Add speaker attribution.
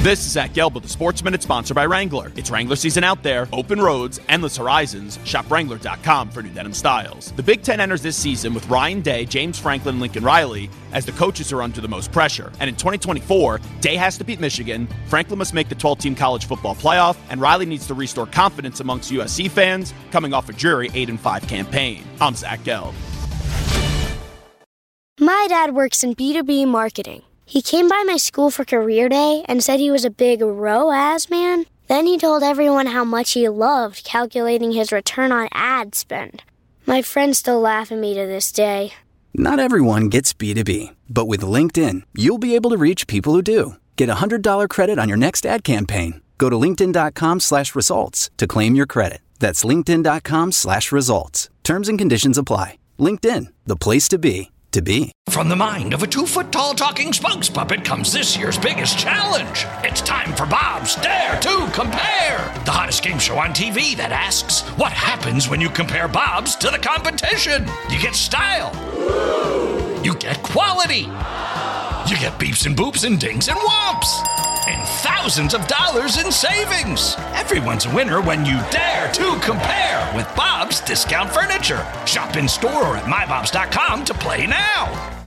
Speaker 1: This is Zach Gelb with the Sports Minute, sponsored by Wrangler. It's Wrangler season out there. Open roads, endless horizons. Shop Wrangler.com for new denim styles. The Big Ten enters this season with Ryan Day, James Franklin, and Lincoln Riley as the coaches are under the most pressure. And in 2024, Day has to beat Michigan, Franklin must make the 12-team college football playoff, and Riley needs to restore confidence amongst USC fans coming off a dreary 8-5 campaign. I'm Zach Gelb.
Speaker 2: My dad works in B2B marketing. He came by my school for career day and said he was a big ROAS man. Then he told everyone how much he loved calculating his return on ad spend. My friends still laugh at me to this day.
Speaker 3: Not everyone gets B2B, but with LinkedIn, you'll be able to reach people who do. Get $100 credit on your next ad campaign. Go to linkedin.com/results to claim your credit. That's linkedin.com/results. Terms and conditions apply. LinkedIn, the place to be.
Speaker 4: From the mind of a 2-foot-tall talking spokes puppet comes this year's biggest challenge. It's time for Bob's Dare to Compare, the hottest game show on TV that asks, what happens when you compare Bob's to the competition? You get style. You get quality. You get beeps and boops and dings and whomps. And thousands of dollars in savings. Everyone's a winner when you dare to compare with Bob's Discount Furniture. Shop in store or at mybobs.com to play now.